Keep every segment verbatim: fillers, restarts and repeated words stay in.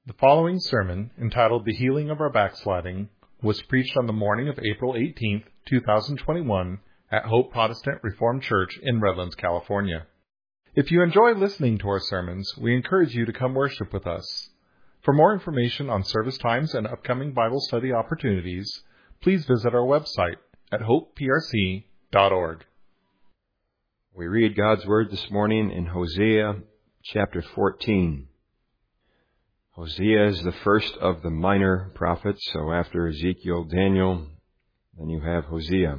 The following sermon, entitled The Healing of Our Backsliding, was preached on the morning of April eighteenth, two thousand twenty-one at Hope Protestant Reformed Church in Redlands, California. If you enjoy listening to our sermons, we encourage you to come worship with us. For more information on service times and upcoming Bible study opportunities, please visit our website at hope p r c dot org. We read God's Word this morning in Hosea chapter fourteen. Hosea is the first of the minor prophets, so after Ezekiel, Daniel, then you have Hosea.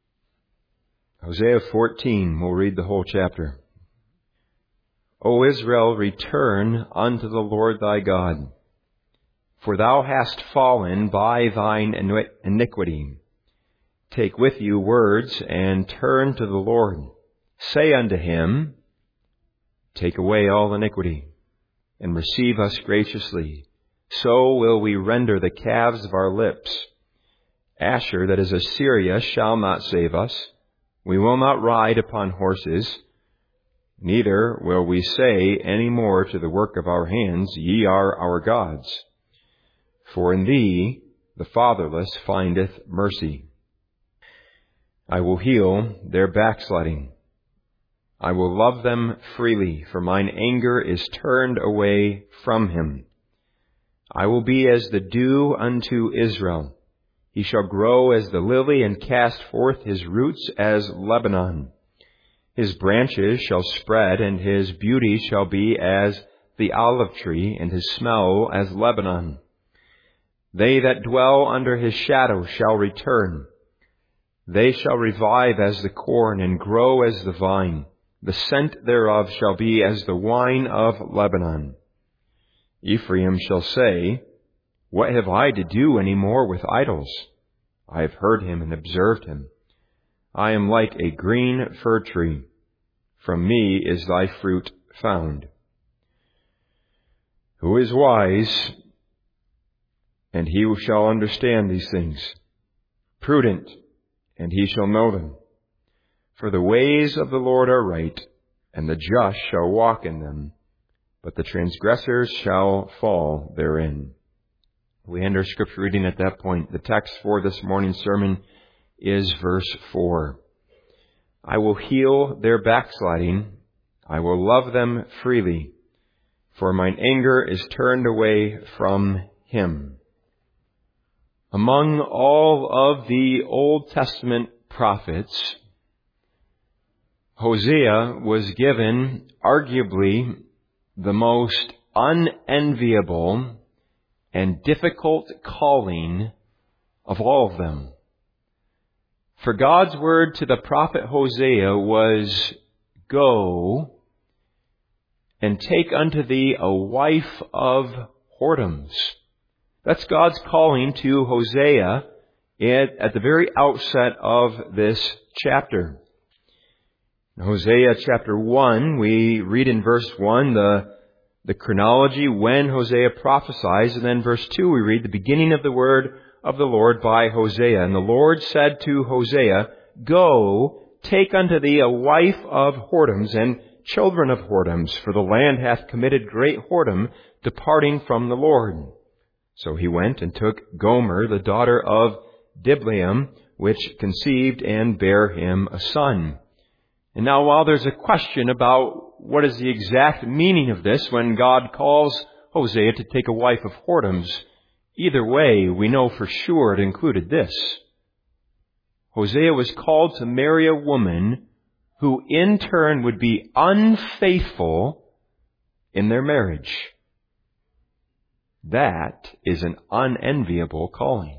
Hosea fourteen, we'll read the whole chapter. O Israel, return unto the Lord thy God, for thou hast fallen by thine iniquity. Take with you words, and turn to the Lord. Say unto him, take away all iniquity, and receive us graciously. So will we render the calves of our lips. Asher, that is Assyria, shall not save us. We will not ride upon horses. Neither will we say any more to the work of our hands, Ye are our gods. For in thee the fatherless findeth mercy. I will heal their backsliding. I will love them freely, for mine anger is turned away from him. I will be as the dew unto Israel. He shall grow as the lily, and cast forth his roots as Lebanon. His branches shall spread, and his beauty shall be as the olive tree, and his smell as Lebanon. They that dwell under his shadow shall return. They shall revive as the corn, and grow as the vine. The scent thereof shall be as the wine of Lebanon. Ephraim shall say, What have I to do any more with idols? I have heard him and observed him. I am like a green fir tree. From me is thy fruit found. Who is wise? And he shall understand these things. Prudent, and he shall know them. For the ways of the Lord are right, and the just shall walk in them, but the transgressors shall fall therein. We end our scripture reading at that point. The text for this morning's sermon is verse four. I will heal their backsliding. I will love them freely, for mine anger is turned away from him. Among all of the Old Testament prophets, Hosea was given arguably the most unenviable and difficult calling of all of them. For God's word to the prophet Hosea was, Go and take unto thee a wife of whoredoms. That's God's calling to Hosea at the very outset of this chapter. In Hosea chapter one, we read in verse one the, the chronology when Hosea prophesies, and then verse two we read the beginning of the word of the Lord by Hosea. And the Lord said to Hosea, Go, take unto thee a wife of whoredoms and children of whoredoms, for the land hath committed great whoredom, departing from the Lord. So he went and took Gomer, the daughter of Diblaim, which conceived and bare him a son. And now while there's a question about what is the exact meaning of this when God calls Hosea to take a wife of whoredoms, either way, we know for sure it included this. Hosea was called to marry a woman who in turn would be unfaithful in their marriage. That is an unenviable calling.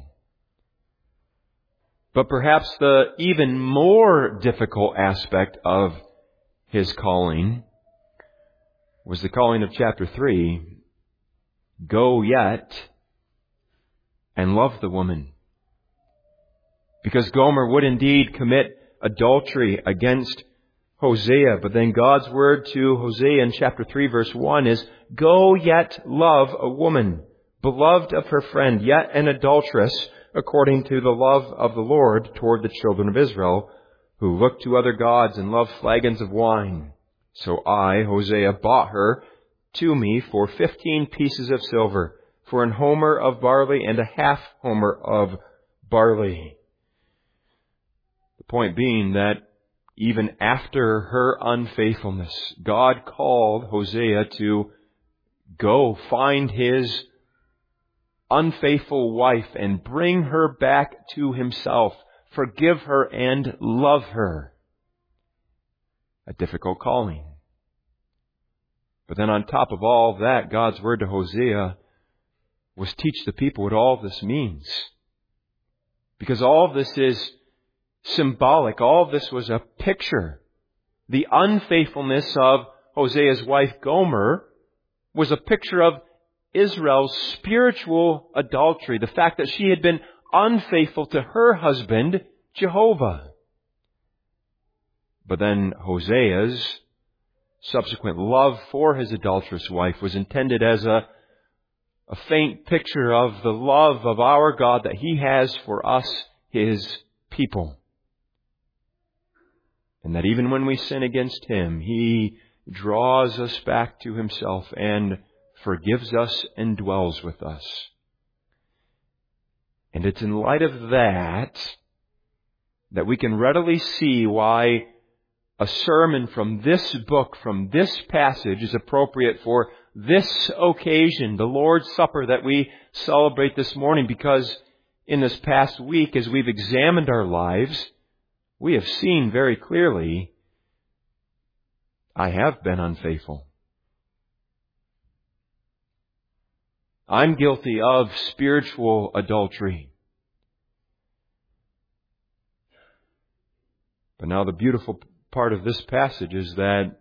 But perhaps the even more difficult aspect of his calling was the calling of chapter three. Go yet and love the woman. Because Gomer would indeed commit adultery against Hosea. But then God's word to Hosea in chapter three verse one is, Go yet love a woman, beloved of her friend, yet an adulteress, according to the love of the Lord toward the children of Israel, who look to other gods and love flagons of wine. So I, Hosea, bought her to me for fifteen pieces of silver, for an homer of barley and a half homer of barley. The point being that even after her unfaithfulness, God called Hosea to go find his unfaithful wife and bring her back to himself, forgive her and love her. A difficult calling. But then on top of all that, God's word to Hosea was teach the people what all this means. Because all of this is symbolic. All of this was a picture. The unfaithfulness of Hosea's wife Gomer was a picture of Israel's spiritual adultery. The fact that she had been unfaithful to her husband, Jehovah. But then Hosea's subsequent love for his adulterous wife was intended as a, a faint picture of the love of our God that He has for us, His people. And that even when we sin against Him, He draws us back to Himself and forgives us and dwells with us. And it's in light of that that we can readily see why a sermon from this book, from this passage, is appropriate for this occasion, the Lord's Supper that we celebrate this morning. Because in this past week, as we've examined our lives, we have seen very clearly, I have been unfaithful. I'm guilty of spiritual adultery. But now the beautiful part of this passage is that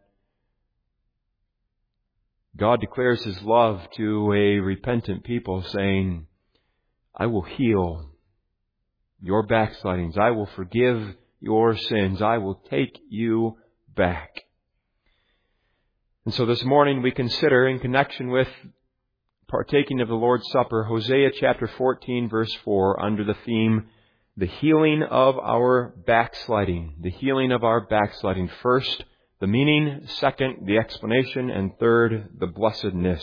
God declares His love to a repentant people, saying, I will heal your backslidings. I will forgive your sins. I will take you back. And so this morning we consider, in connection with partaking of the Lord's Supper, Hosea chapter fourteen, verse four, under the theme, the healing of our backsliding. The healing of our backsliding. First, the meaning. Second, the explanation. And third, the blessedness.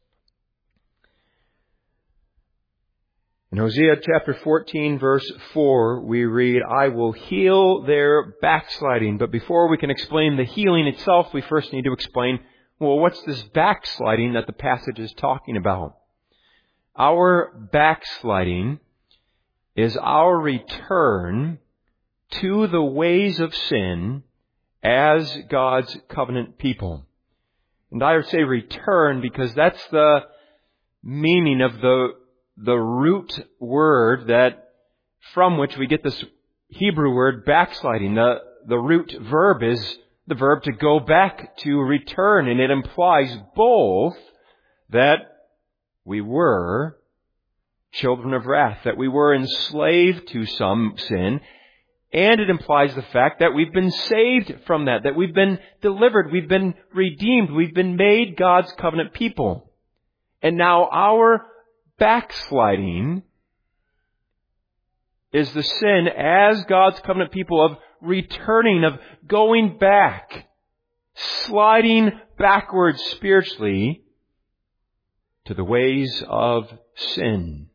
In Hosea chapter fourteen, verse four, we read, I will heal their backsliding. But before we can explain the healing itself, we first need to explain, well, what's this backsliding that the passage is talking about? Our backsliding is our return to the ways of sin as God's covenant people. And I would say return because that's the meaning of the, the root word that from which we get this Hebrew word backsliding. The, the root verb is the verb to go back, to return, and it implies both that we were children of wrath, that we were enslaved to some sin, and it implies the fact that we've been saved from that, that we've been delivered, we've been redeemed, we've been made God's covenant people. And now our backsliding is the sin as God's covenant people of returning, of going back, sliding backwards spiritually to the ways of sin.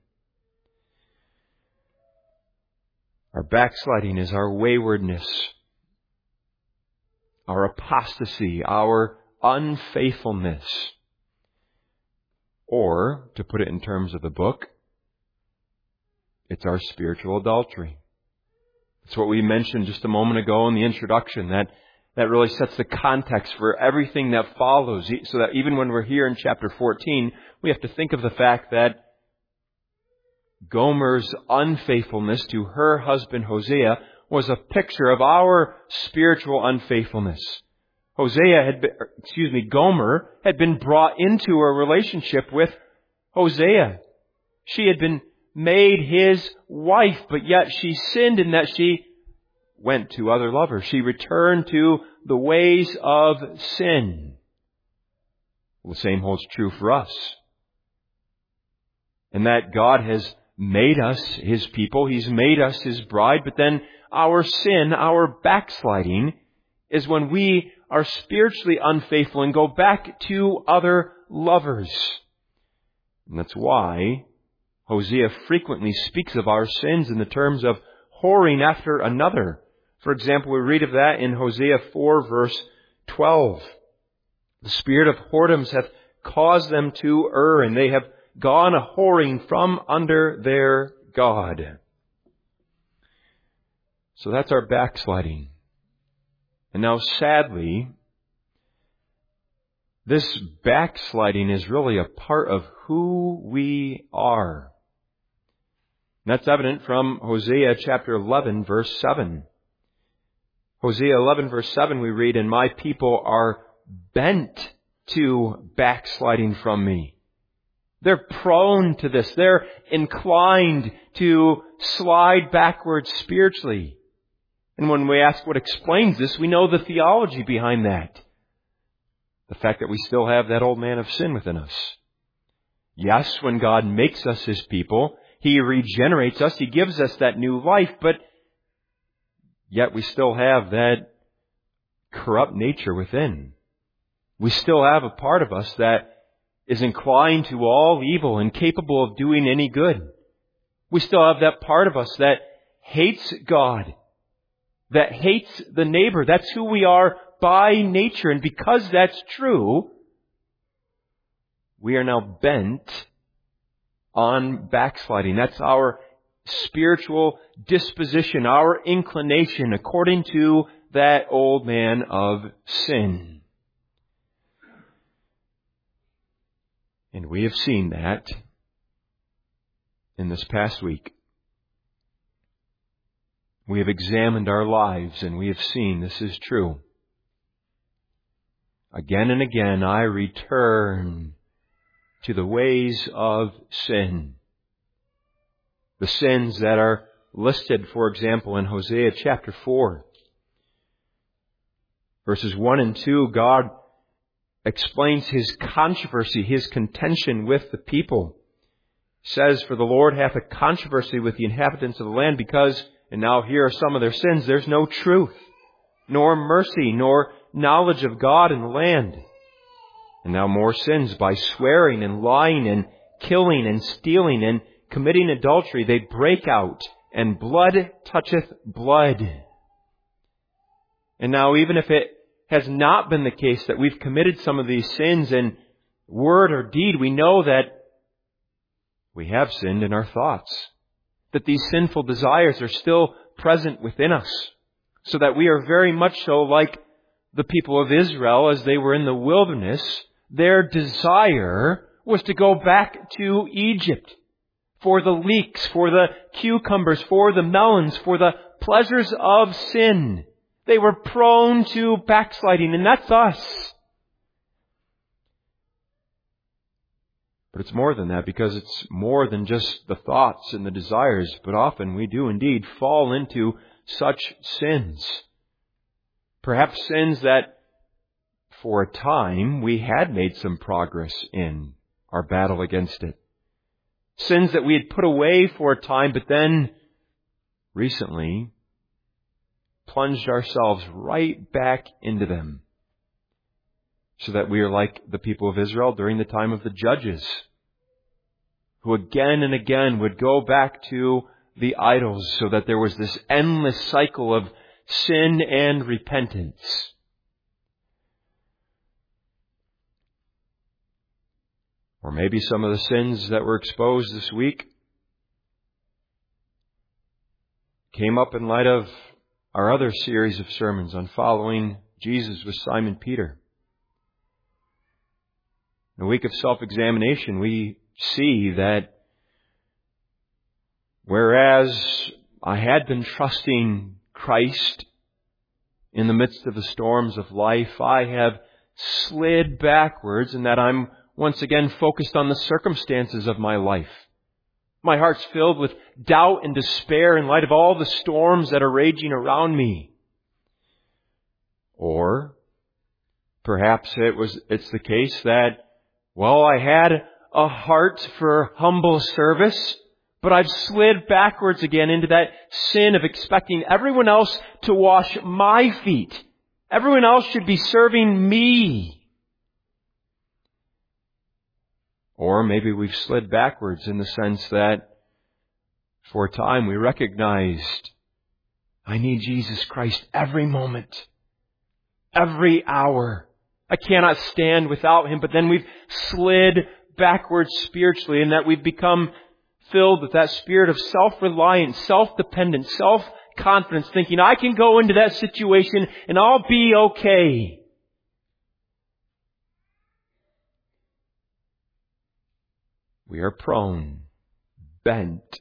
Our backsliding is our waywardness, our apostasy, our unfaithfulness. Or, to put it in terms of the book, it's our spiritual adultery. It's what we mentioned just a moment ago in the introduction, that, that really sets the context for everything that follows. So that even when we're here in chapter fourteen, we have to think of the fact that Gomer's unfaithfulness to her husband Hosea was a picture of our spiritual unfaithfulness. Hosea had been, excuse me, Gomer had been brought into a relationship with Hosea. She had been made his wife, but yet she sinned in that she went to other lovers. She returned to the ways of sin. Well, the same holds true for us. And that God has made us His people. He's made us His bride. But then our sin, our backsliding, is when we are spiritually unfaithful and go back to other lovers. And that's why Hosea frequently speaks of our sins in the terms of whoring after another. For example, we read of that in Hosea four, verse twelve. The spirit of whoredoms hath caused them to err, and they have gone a whoring from under their God. So that's our backsliding. And now, sadly, this backsliding is really a part of who we are. And that's evident from Hosea chapter eleven, verse seven. Hosea eleven, verse seven, we read, "And my people are bent to backsliding from me." They're prone to this. They're inclined to slide backwards spiritually. And when we ask what explains this, we know the theology behind that. The fact that we still have that old man of sin within us. Yes, when God makes us His people, He regenerates us, He gives us that new life, but yet we still have that corrupt nature within. We still have a part of us that is inclined to all evil, incapable of doing any good. We still have that part of us that hates God, that hates the neighbor. That's who we are by nature. And because that's true, we are now bent on backsliding. That's our spiritual disposition, our inclination, according to that old man of sin. And we have seen that in this past week. We have examined our lives and we have seen this is true. Again and again I return to the ways of sin. The sins that are listed, for example, in Hosea chapter four. Verses one and two, God explains His controversy, His contention with the people. Says, "For the Lord hath a controversy with the inhabitants of the land, because," and now here are some of their sins, "there's no truth, nor mercy, nor knowledge of God in the land." And now more sins, "by swearing and lying and killing and stealing and committing adultery, they break out, and blood toucheth blood." And now even if it has not been the case that we've committed some of these sins in word or deed, we know that we have sinned in our thoughts, that these sinful desires are still present within us, so that we are very much so like the people of Israel as they were in the wilderness. Their desire was to go back to Egypt for the leeks, for the cucumbers, for the melons, for the pleasures of sin. They were prone to backsliding, and that's us. But it's more than that, because it's more than just the thoughts and the desires, but often we do indeed fall into such sins. Perhaps sins that for a time we had made some progress in our battle against it. Sins that we had put away for a time, but then recently plunged ourselves right back into them. So that we are like the people of Israel during the time of the judges, who again and again would go back to the idols, so that there was this endless cycle of sin and repentance. Or maybe some of the sins that were exposed this week came up in light of our other series of sermons on following Jesus with Simon Peter. In a week of self-examination, we see that whereas I had been trusting Christ in the midst of the storms of life, I have slid backwards, and that I'm once again focused on the circumstances of my life. My heart's filled with doubt and despair in light of all the storms that are raging around me. Or perhaps it was it's the case that, well, I had a heart for humble service, but I've slid backwards again into that sin of expecting everyone else to wash my feet. Everyone else should be serving me. Or maybe we've slid backwards in the sense that for a time we recognized, I need Jesus Christ every moment, every hour. I cannot stand without Him. But then we've slid backwards spiritually in that we've become filled with that spirit of self-reliance, self-dependence, self-confidence, thinking I can go into that situation and I'll be okay. We are prone, bent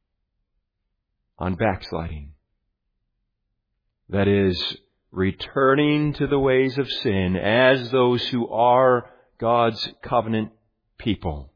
on backsliding. That is, returning to the ways of sin as those who are God's covenant people.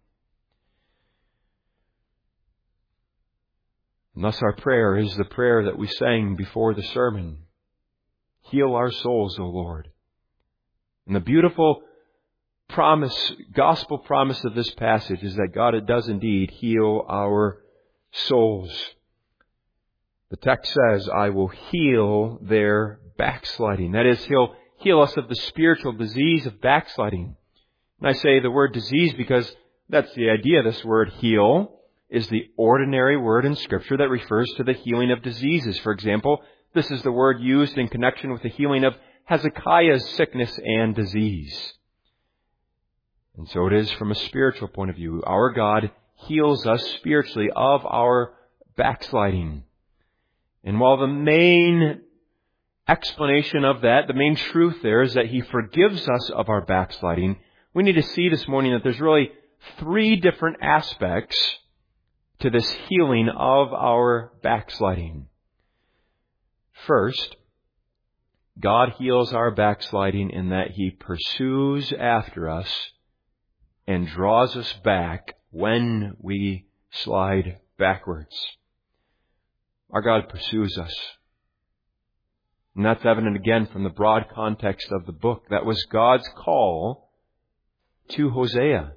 And thus our prayer is the prayer that we sang before the sermon. Heal our souls, O Lord. And the beautiful promise, gospel promise of this passage is that God does indeed heal our souls. The text says, I will heal their backsliding. That is, He'll heal us of the spiritual disease of backsliding. And I say the word disease because that's the idea. This word heal is the ordinary word in Scripture that refers to the healing of diseases. For example, this is the word used in connection with the healing of Hezekiah's sickness and disease. And so it is from a spiritual point of view. Our God heals us spiritually of our backsliding. And while the main explanation of that, the main truth there is that He forgives us of our backsliding, we need to see this morning that there's really three different aspects to this healing of our backsliding. First, God heals our backsliding in that He pursues after us and draws us back when we slide backwards. Our God pursues us. And that's evident again from the broad context of the book. That was God's call to Hosea.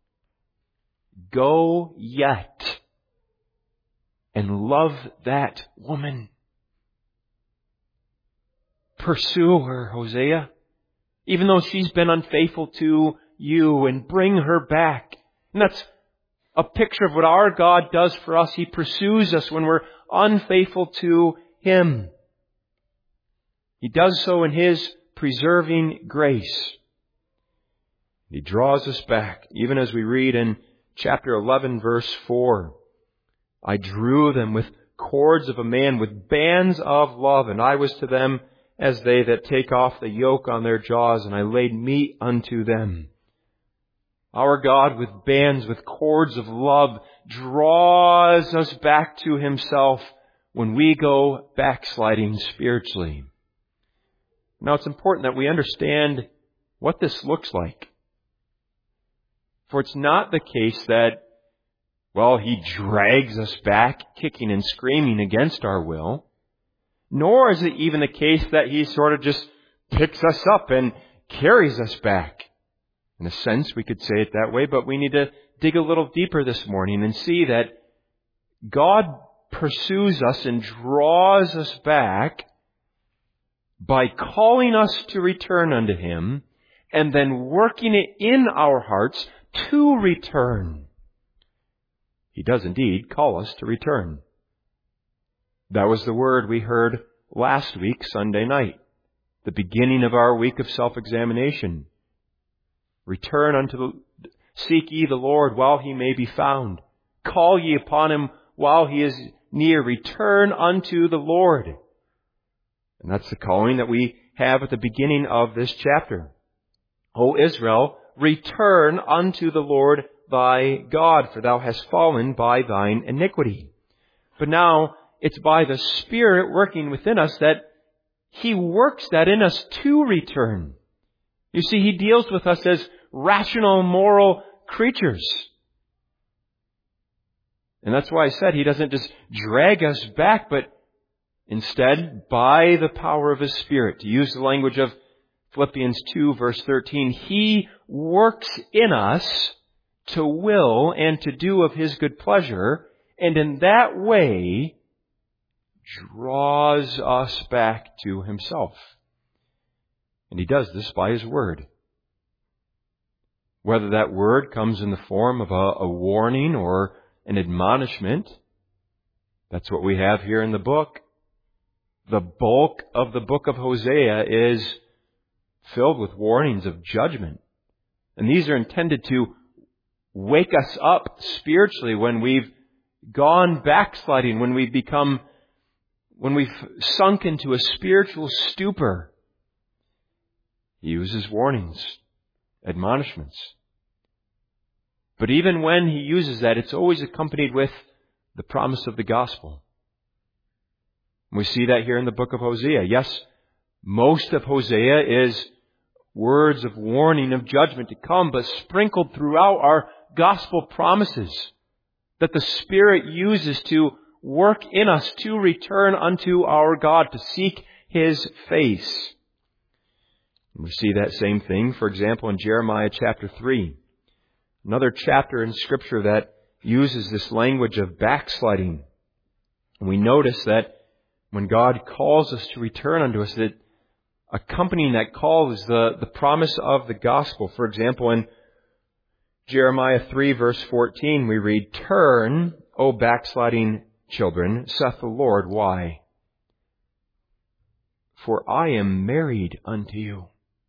Go yet and love that woman. Pursue her, Hosea, even though she's been unfaithful to you, and bring her back. And that's a picture of what our God does for us. He pursues us when we're unfaithful to Him. He does so in His preserving grace. He draws us back, even as we read in chapter eleven, verse four. I drew them with cords of a man, with bands of love, and I was to them as they that take off the yoke on their jaws, and I laid meat unto them. Our God, with bands, with cords of love, draws us back to Himself when we go backsliding spiritually. Now, it's important that we understand what this looks like. For it's not the case that, well, He drags us back, kicking and screaming against our will. Nor is it even the case that He sort of just picks us up and carries us back. In a sense, we could say it that way, but we need to dig a little deeper this morning and see that God pursues us and draws us back by calling us to return unto Him and then working it in our hearts to return. He does indeed call us to return. That was the word we heard last week, Sunday night, the beginning of our week of self-examination. Return unto the, seek ye the Lord while He may be found. Call ye upon Him while He is near. Return unto the Lord. And that's the calling that we have at the beginning of this chapter. O Israel, return unto the Lord thy God, for thou hast fallen by thine iniquity. But now, it's by the Spirit working within us that He works that in us to return. You see, He deals with us as rational, moral creatures. And that's why I said He doesn't just drag us back, but instead, by the power of His Spirit, to use the language of Philippians two, verse thirteen, He works in us to will and to do of His good pleasure, and in that way draws us back to Himself. And He does this by His Word. Whether that word comes in the form of a, a warning or an admonishment, that's what we have here in the book. The bulk of the book of Hosea is filled with warnings of judgment. And these are intended to wake us up spiritually when we've gone backsliding, when we've become, when we've sunk into a spiritual stupor. He uses warnings, admonishments. But even when he uses that, it's always accompanied with the promise of the gospel. We see that here in the book of Hosea. Yes, most of Hosea is words of warning of judgment to come, but sprinkled throughout are gospel promises that the Spirit uses to work in us to return unto our God, to seek His face. We see that same thing, for example, in Jeremiah chapter three. Another chapter in Scripture that uses this language of backsliding. And we notice that when God calls us to return unto us, that accompanying that call is the, the promise of the gospel. For example, in Jeremiah three verse fourteen, we read, "Turn, O backsliding children, saith the Lord, why? For I am married unto you.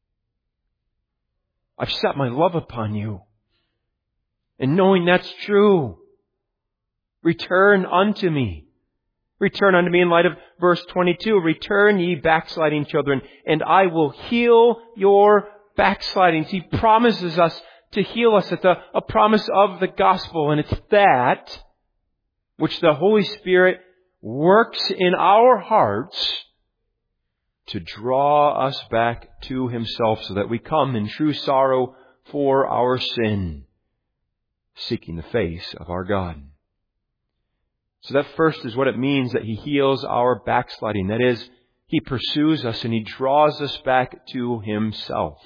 I've set my love upon you. And knowing that's true, return unto me." Return unto me in light of verse twenty-two. "Return, ye backsliding children, and I will heal your backslidings." He promises us to heal us. It's a, a promise of the gospel, and it's that which the Holy Spirit works in our hearts to draw us back to Himself so that we come in true sorrow for our sin, seeking the face of our God. So that first is what it means that He heals our backsliding. That is, He pursues us and He draws us back to Himself.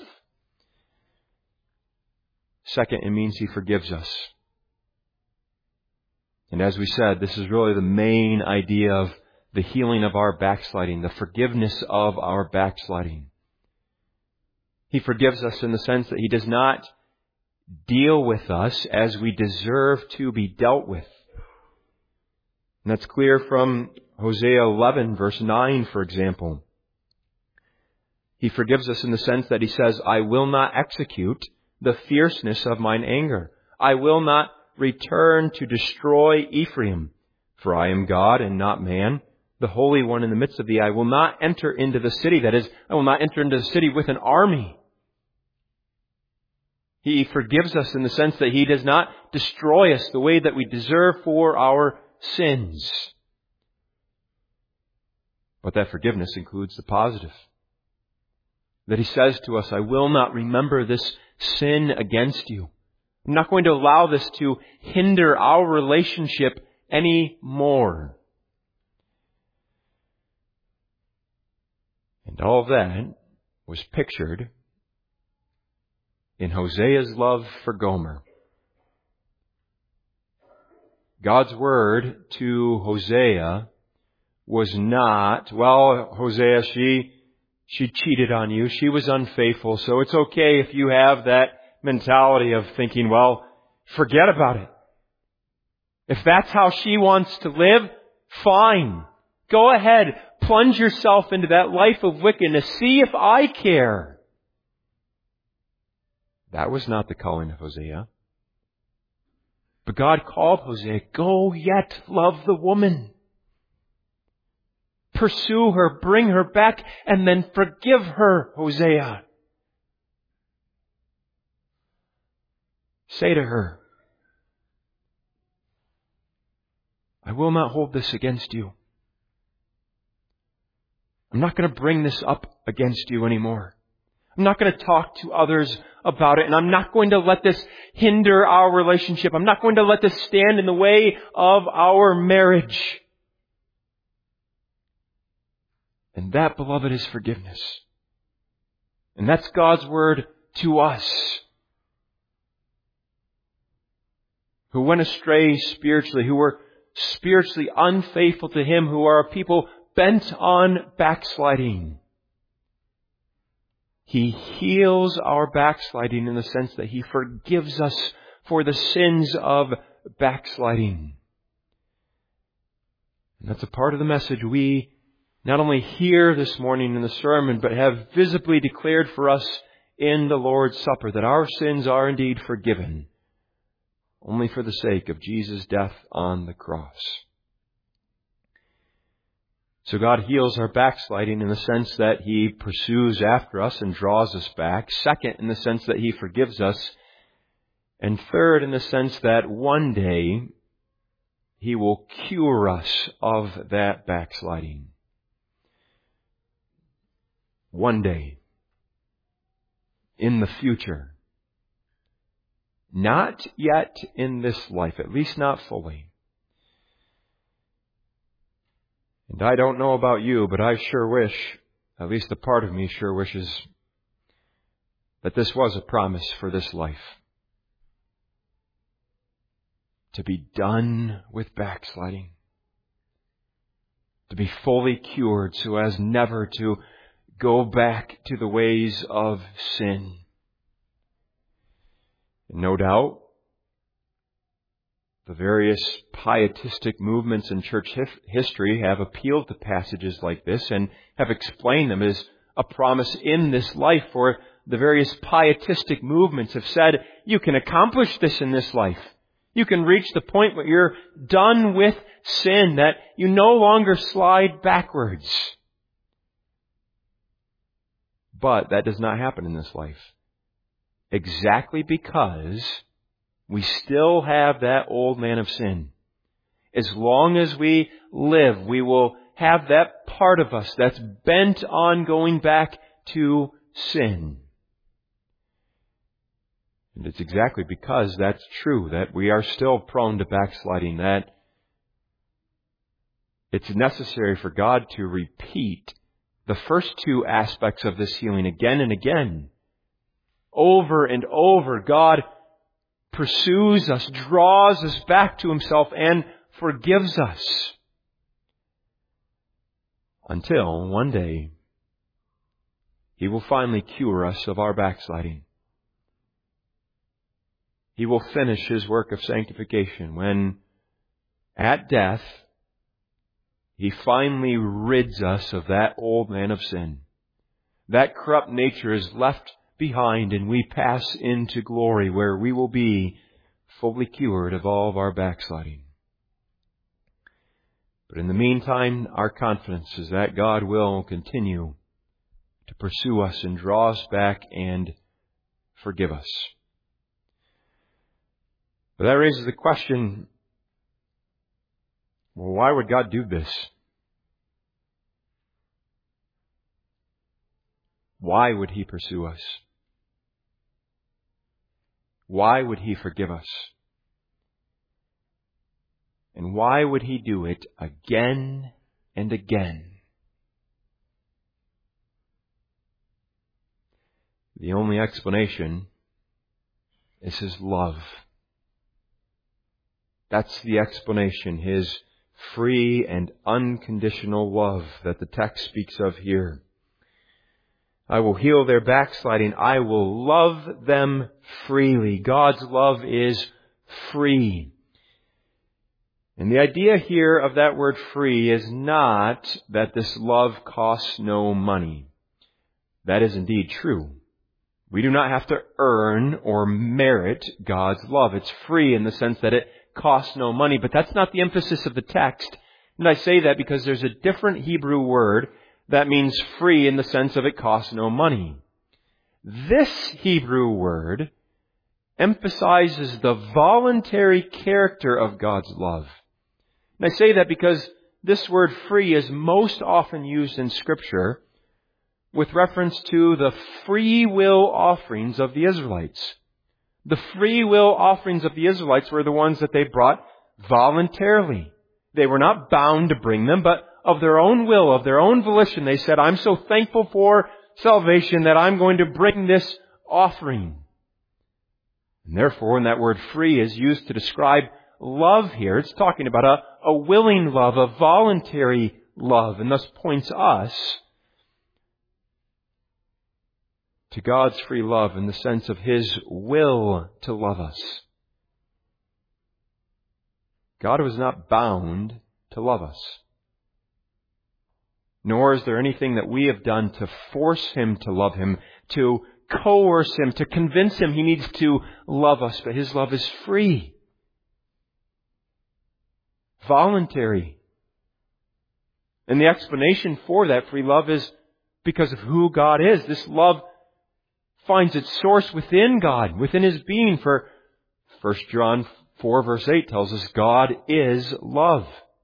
Second, it means He forgives us. And as we said, this is really the main idea of the healing of our backsliding, the forgiveness of our backsliding. He forgives us in the sense that He does not deal with us as we deserve to be dealt with. And that's clear from Hosea eleven verse nine, for example. He forgives us in the sense that He says, "I will not execute the fierceness of mine anger. I will not return to destroy Ephraim. For I am God and not man, the Holy One in the midst of thee. I will not enter into the city." That is, I will not enter into the city with an army. He forgives us in the sense that He does not destroy us the way that we deserve for our sins. But that forgiveness includes the positive. That He says to us, "I will not remember this sin against you. I'm not going to allow this to hinder our relationship anymore." And all of that was pictured in Hosea's love for Gomer. God's word to Hosea was not, "Well, Hosea, she, she cheated on you. She was unfaithful. So it's okay if you have that mentality of thinking, well, forget about it. If that's how she wants to live, fine. Go ahead. Plunge yourself into that life of wickedness. See if I care." That was not the calling of Hosea. But God called Hosea, "Go yet, love the woman. Pursue her, bring her back, and then forgive her, Hosea. Say to her, I will not hold this against you. I'm not going to bring this up against you anymore. I'm not going to talk to others about it, and I'm not going to let this hinder our relationship. I'm not going to let this stand in the way of our marriage." And that, beloved, is forgiveness. And that's God's word to us, who went astray spiritually, who were spiritually unfaithful to Him, who are a people bent on backsliding. He heals our backsliding in the sense that He forgives us for the sins of backsliding. And that's a part of the message we not only hear this morning in the sermon, but have visibly declared for us in the Lord's Supper, that our sins are indeed forgiven, only for the sake of Jesus' death on the cross. So God heals our backsliding in the sense that He pursues after us and draws us back. Second, in the sense that He forgives us. And third, in the sense that one day He will cure us of that backsliding. One day. In the future. Not yet in this life, at least not fully. And I don't know about you, but I sure wish, at least a part of me sure wishes, that this was a promise for this life. To be done with backsliding. To be fully cured so as never to go back to the ways of sin. And no doubt, the various pietistic movements in church history have appealed to passages like this and have explained them as a promise in this life. For the various pietistic movements have said, you can accomplish this in this life. You can reach the point where you're done with sin, that you no longer slide backwards. But that does not happen in this life. Exactly because we still have that old man of sin. As long as we live, we will have that part of us that's bent on going back to sin. And it's exactly because that's true, that we are still prone to backsliding, that it's necessary for God to repeat the first two aspects of this healing again and again. Over and over, God pursues us, draws us back to Himself, and forgives us. Until one day, He will finally cure us of our backsliding. He will finish His work of sanctification when, at death, He finally rids us of that old man of sin. That corrupt nature is left behind, and we pass into glory where we will be fully cured of all of our backsliding. But in the meantime, our confidence is that God will continue to pursue us and draw us back and forgive us. But that raises the question, well, why would God do this? Why would He pursue us? Why would He forgive us? And why would He do it again and again? The only explanation is His love. That's the explanation, His free and unconditional love that the text speaks of here. I will heal their backsliding. I will love them freely. God's love is free. And the idea here of that word free is not that this love costs no money. That is indeed true. We do not have to earn or merit God's love. It's free in the sense that it costs no money, but that's not the emphasis of the text. And I say that because there's a different Hebrew word that means free in the sense of it costs no money. This Hebrew word emphasizes the voluntary character of God's love. And I say that because this word free is most often used in Scripture with reference to the free will offerings of the Israelites. The free will offerings of the Israelites were the ones that they brought voluntarily. They were not bound to bring them, but of their own will, of their own volition, they said, I'm so thankful for salvation that I'm going to bring this offering. And therefore, when that word free is used to describe love here, it's talking about a, a willing love, a voluntary love, and thus points us to God's free love in the sense of His will to love us. God was not bound to love us. Nor is there anything that we have done to force Him to love Him, to coerce Him, to convince Him He needs to love us. But His love is free, voluntary. And the explanation for that free love is because of who God is. This love finds its source within God, within His being. For First John four verse eight tells us God is love.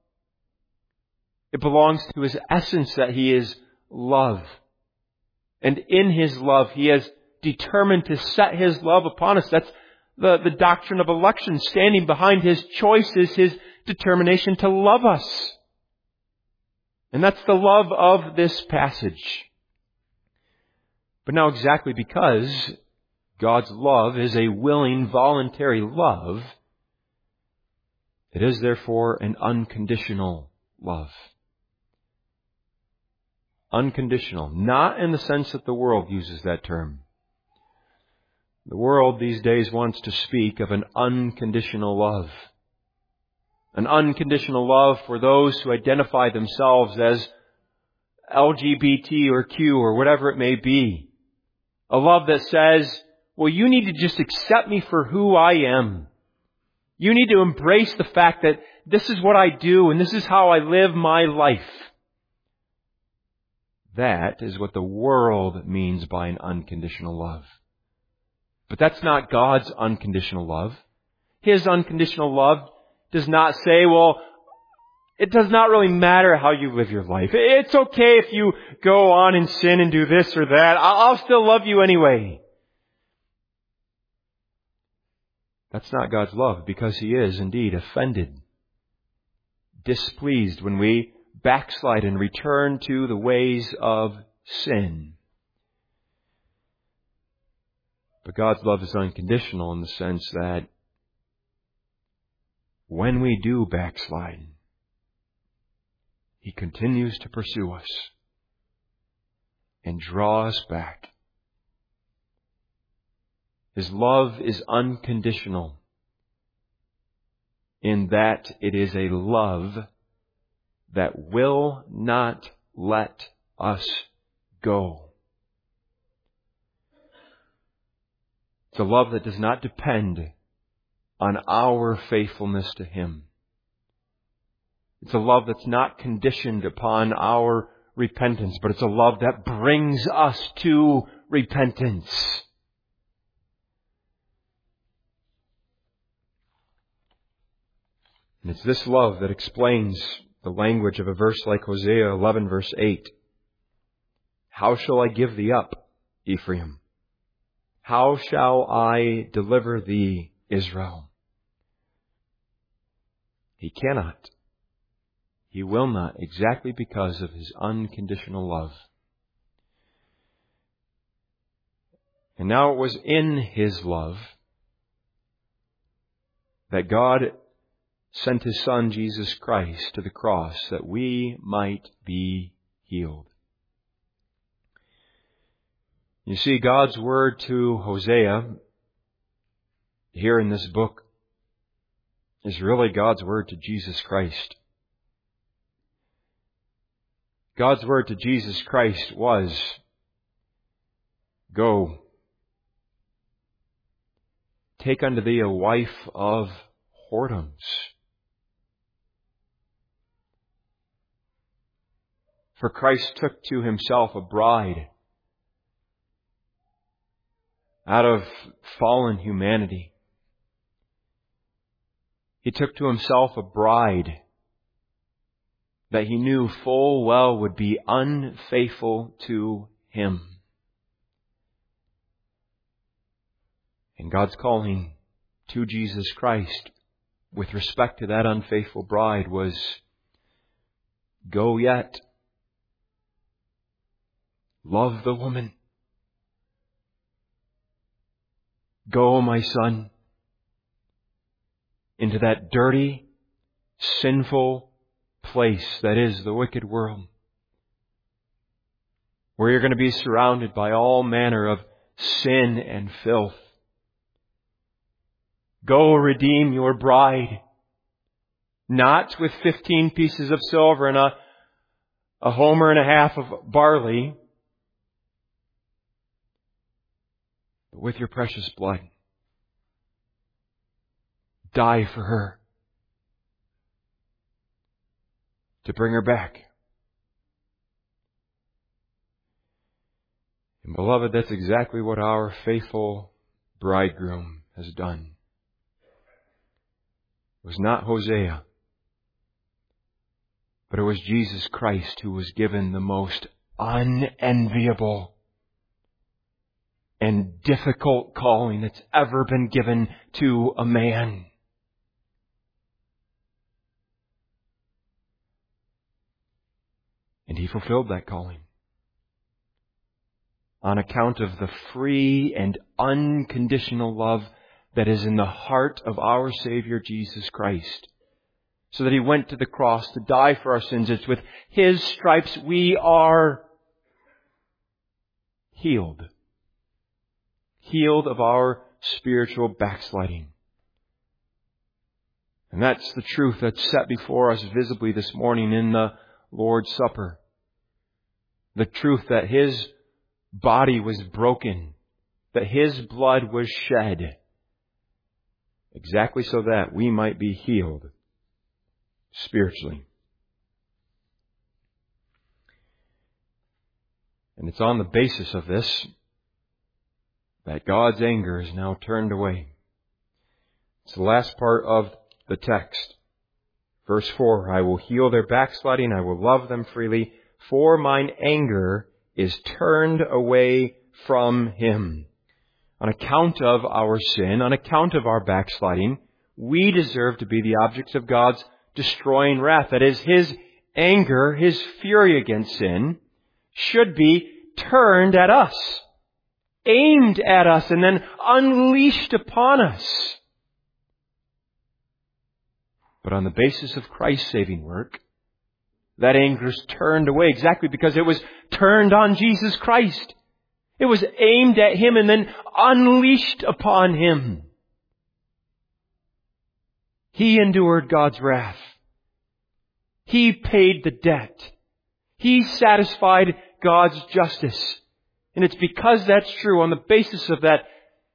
It belongs to His essence that He is love. And in His love, He has determined to set His love upon us. That's the, the doctrine of election. Standing behind His choice is His determination to love us. And that's the love of this passage. But now exactly because God's love is a willing, voluntary love, it is therefore an unconditional love. Unconditional. Not in the sense that the world uses that term. The world these days wants to speak of an unconditional love. An unconditional love for those who identify themselves as L G B T or Q or whatever it may be. A love that says, well, you need to just accept me for who I am. You need to embrace the fact that this is what I do and this is how I live my life. That is what the world means by an unconditional love. But that's not God's unconditional love. His unconditional love does not say, well, it does not really matter how you live your life. It's okay if you go on and sin and do this or that. I'll still love you anyway. That's not God's love, because He is indeed offended, displeased when we backslide and return to the ways of sin. But God's love is unconditional in the sense that when we do backslide, He continues to pursue us and draw us back. His love is unconditional in that it is a love that will not let us go. It's a love that does not depend on our faithfulness to Him. It's a love that's not conditioned upon our repentance, but it's a love that brings us to repentance. And it's this love that explains the language of a verse like Hosea eleven verse eight. How shall I give thee up, Ephraim? How shall I deliver thee, Israel? He cannot. He will not, exactly because of His unconditional love. And now it was in His love that God sent His Son, Jesus Christ, to the cross that we might be healed. You see, God's word to Hosea here in this book is really God's word to Jesus Christ. God's word to Jesus Christ was, go, take unto thee a wife of whoredoms. For Christ took to Himself a bride out of fallen humanity. He took to Himself a bride that He knew full well would be unfaithful to Him. And God's calling to Jesus Christ with respect to that unfaithful bride was, go yet. Love the woman. Go, my son, into that dirty, sinful place that is the wicked world, where you're going to be surrounded by all manner of sin and filth. Go redeem your bride, not with fifteen pieces of silver and a, a homer and a half of barley, but with your precious blood. Die for her to bring her back. And beloved, that's exactly what our faithful bridegroom has done. It was not Hosea, but it was Jesus Christ who was given the most unenviable and difficult calling that's ever been given to a man. And He fulfilled that calling on account of the free and unconditional love that is in the heart of our Savior Jesus Christ. So that He went to the cross to die for our sins. It's with His stripes we are healed. Healed of our spiritual backsliding. And that's the truth that's set before us visibly this morning in the Lord's Supper. The truth that His body was broken, that His blood was shed, exactly so that we might be healed spiritually. And it's on the basis of this that God's anger is now turned away. It's the last part of the text. Verse four, I will heal their backsliding, I will love them freely, for mine anger is turned away from him. On account of our sin, on account of our backsliding, we deserve to be the objects of God's destroying wrath. That is, His anger, His fury against sin, should be turned at us, aimed at us, and then unleashed upon us. But on the basis of Christ's saving work, that anger is turned away exactly because it was turned on Jesus Christ. It was aimed at Him and then unleashed upon Him. He endured God's wrath. He paid the debt. He satisfied God's justice. And it's because that's true, on the basis of that,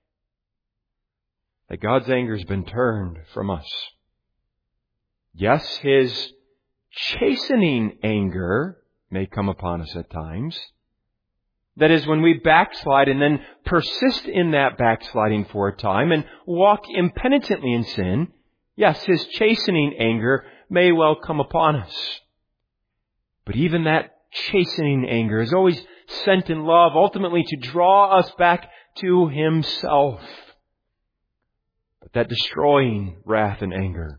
that God's anger has been turned from us. Yes, His chastening anger may come upon us at times. That is, when we backslide and then persist in that backsliding for a time and walk impenitently in sin, yes, His chastening anger may well come upon us. But even that chastening anger is always sent in love, ultimately to draw us back to Himself. But that destroying wrath and anger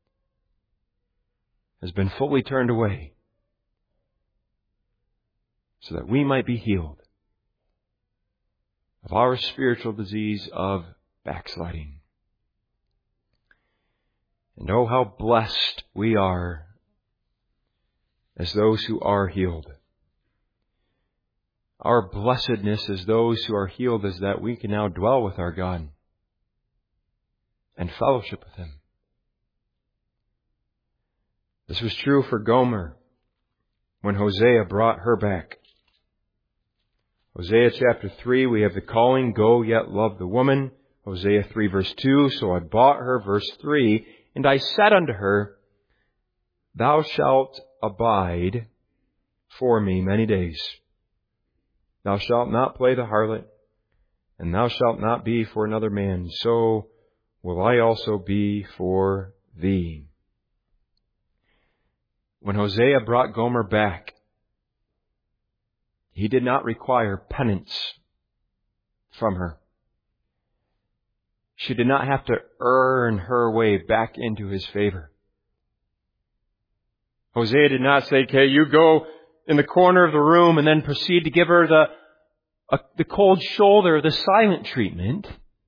has been fully turned away so that we might be healed of our spiritual disease of backsliding. And oh, how blessed we are as those who are healed. Our blessedness as those who are healed is that we can now dwell with our God and fellowship with Him. This was true for Gomer when Hosea brought her back. Hosea chapter three, we have the calling, go yet love the woman. Hosea three verse two, so I bought her, verse three, and I said unto her, thou shalt abide for me many days. Thou shalt not play the harlot, and thou shalt not be for another man. So will I also be for thee. When Hosea brought Gomer back, he did not require penance from her. She did not have to earn her way back into his favor. Hosea did not say, okay, you go in the corner of the room and then proceed to give her the, uh, the cold shoulder, the silent treatment.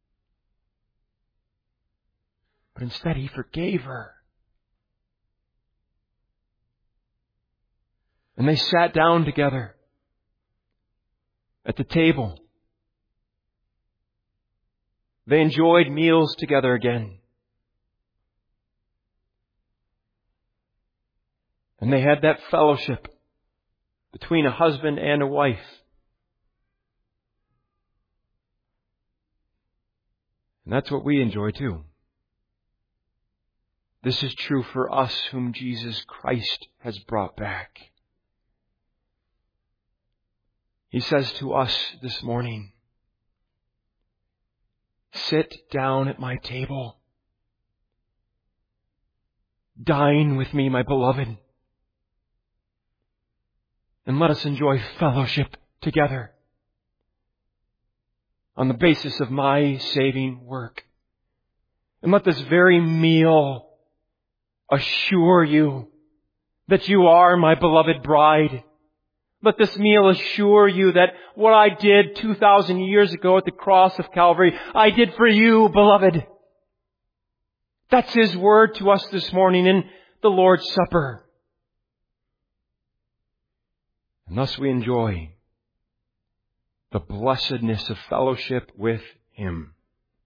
But instead he forgave her. And they sat down together at the table. They enjoyed meals together again. And they had that fellowship between a husband and a wife. And that's what we enjoy too. This is true for us whom Jesus Christ has brought back. He says to us this morning, sit down at my table. Dine with me, my beloved. And let us enjoy fellowship together on the basis of my saving work. And let this very meal assure you that you are my beloved bride. Let this meal assure you that what I did two thousand years ago at the cross of Calvary, I did for you, beloved. That's His word to us this morning in the Lord's Supper. And thus we enjoy the blessedness of fellowship with Him.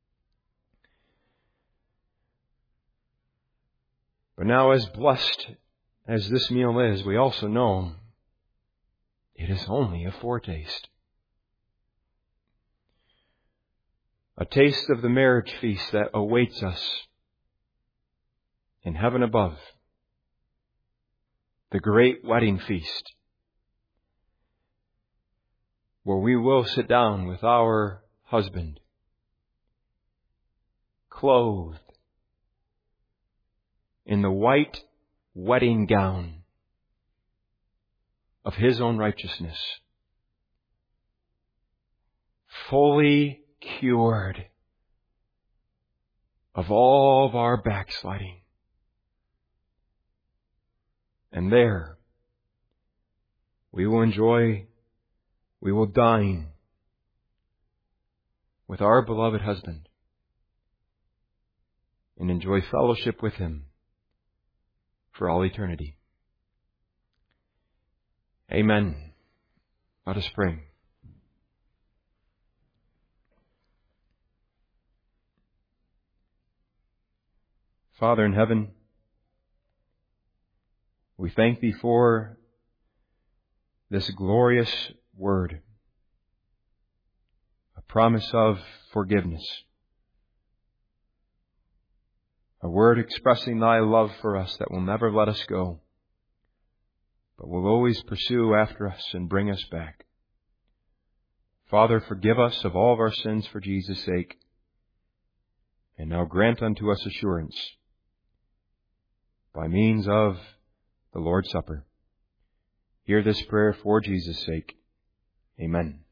But now, as blessed as this meal is, we also know it is only a foretaste. A taste of the marriage feast that awaits us in heaven above. The great wedding feast, where we will sit down with our husband, clothed in the white wedding gown of His own righteousness, fully cured of all of our backsliding. And there we will enjoy, we will dine with our beloved husband and enjoy fellowship with Him for all eternity. Amen. Let us pray. Father in heaven, we thank Thee for this glorious word, a promise of forgiveness, a word expressing Thy love for us that will never let us go, but will always pursue after us and bring us back. Father, forgive us of all of our sins for Jesus' sake, and now grant unto us assurance by means of the Lord's Supper. Hear this prayer for Jesus' sake. Amen.